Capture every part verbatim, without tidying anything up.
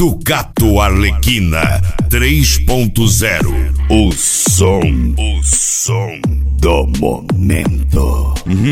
Ducato Arlequina três ponto zero. O som, o som do momento.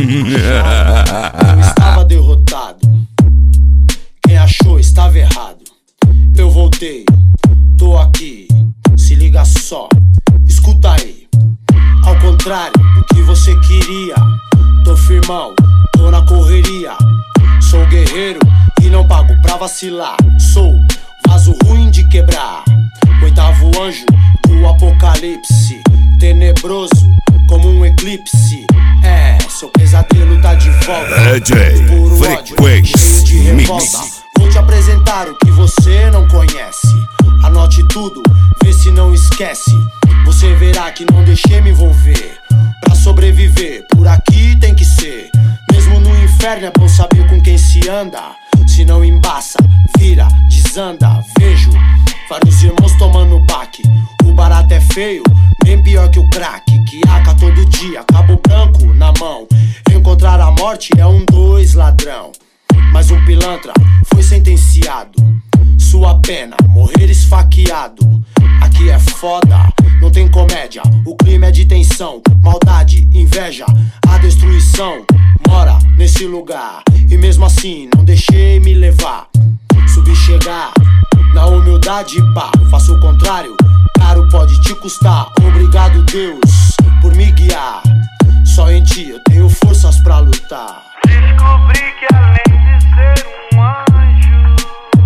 Eu estava derrotado. Quem achou estava errado. Eu voltei, tô aqui. Se liga só, escuta aí. Ao contrário do que você queria, tô firmão, tô na correria. Sou guerreiro e não pago pra vacilar. Sou vaso ruim de quebrar, oitavo anjo do apocalipse, tenebroso como um eclipse. É, seu pesadelo tá de volta. D J Frequência Mix. Vou te apresentar o que você não conhece. Anote tudo, vê se não esquece. Você verá que não deixei me envolver. Pra sobreviver, por aqui tem que ser. Mesmo no inferno é bom saber com quem se anda. Se não embaça, vira, desanda. Vejo vários irmãos tomando baque. O barato é feio, bem pior que o crack. Que aca todo dia, cabo branco na mão. Encontrar a morte é um dois ladrão. Mas um pilantra foi sentenciado. Sua pena, morrer esfaqueado. Aqui é foda, não tem comédia. O clima é de tensão, maldade, inveja. A destruição mora nesse lugar. E mesmo assim não deixei me levar. Subi chegar na humildade, pá. Faço o contrário, caro pode te custar. Obrigado Deus por me guiar. Só em ti eu tenho forças pra lutar. Descobri que além de ser um anjo,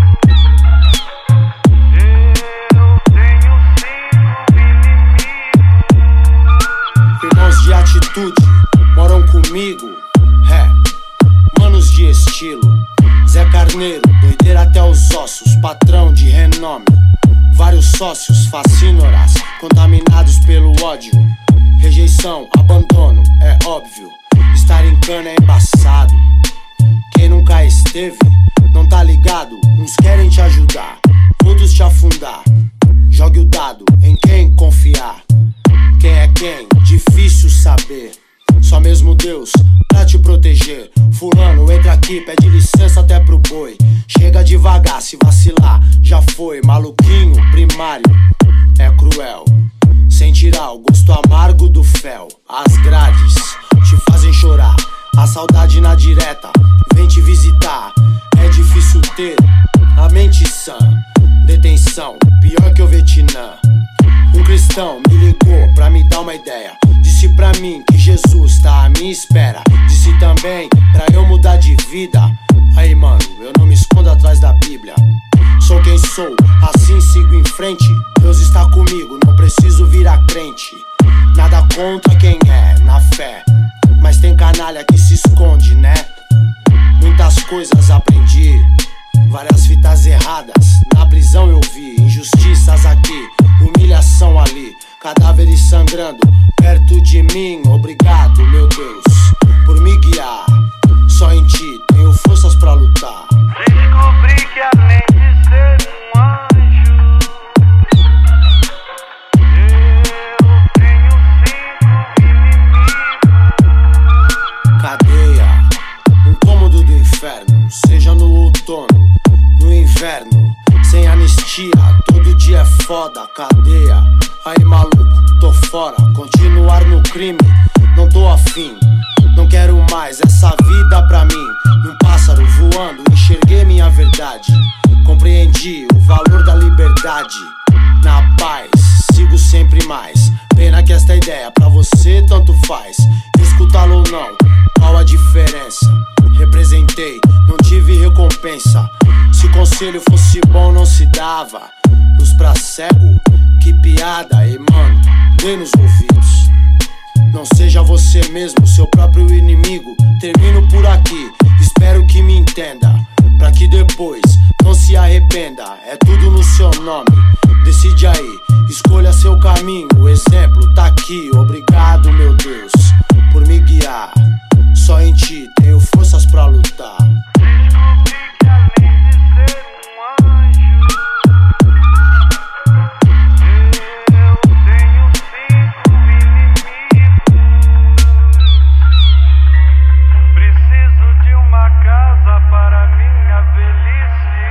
eu tenho cinco inimigos. Irmãos de atitude moram comigo. É, manos de estilo. Zé Carneiro, doideira até os ossos. Patrão de renome. Vários sócios, fascínoras, contaminados pelo ódio. Rejeição, abandono, é óbvio. Estar em cana é embaçado. Quem nunca esteve, não tá ligado. Uns querem te ajudar, outros te afundar. Jogue o dado em quem confiar. Quem é quem? Difícil saber. Só mesmo Deus pra te proteger. Fulano, entra aqui, pede licença até pro boi. Chega devagar, se vacilar, já foi. Maluquinho, primário, é cruel. Sem tirar o gosto amargo do fel. As grades te fazem chorar. A saudade na direta vem te visitar. É difícil ter a mente sã. Detenção, pior que o Vietnã. Um cristão me ligou pra me dar uma ideia. Disse pra mim que Jesus tá à minha espera. Disse também pra eu mudar de vida. Aí mano, eu não me escondo atrás da Bíblia. Sou quem sou, assim sigo em frente. Deus está comigo, não preciso virar crente. Nada contra quem é, na fé. Mas tem canalha que se esconde, né? Muitas coisas aprendi, várias fitas erradas na prisão eu vi. Injustiças aqui, humilhação ali. Cadáveres sangrando perto de mim. Obrigado, meu Deus, por me guiar. Só em ti tenho forças pra lutar. Descobri que além de ser um anjo, eu tenho cinco inimigos. Cadeia, um cômodo do inferno. Seja no outono, no inverno. Sem anistia, todo dia é foda. Cadeia, aí maluco, tô fora. Continuar no crime, não tô afim. Não quero mais essa vida pra mim. Num pássaro voando, enxerguei minha verdade. Compreendi o valor da liberdade. Na paz, sigo sempre mais. Pena que esta ideia pra você tanto faz. Escutá-lo ou não, qual a diferença? Representei, não tive recompensa. Se conselho fosse bom não se dava. Luz pra cego, que piada. E mano, dê nos ouvidos. Não seja você mesmo, seu próprio inimigo. Termino por aqui, espero que me entenda. Pra que depois não se arrependa. É tudo no seu nome, decide aí. Escolha seu caminho, o exemplo tá aqui. Obrigado, meu Deus, por me guiar. Só em ti tenho forças pra lutar.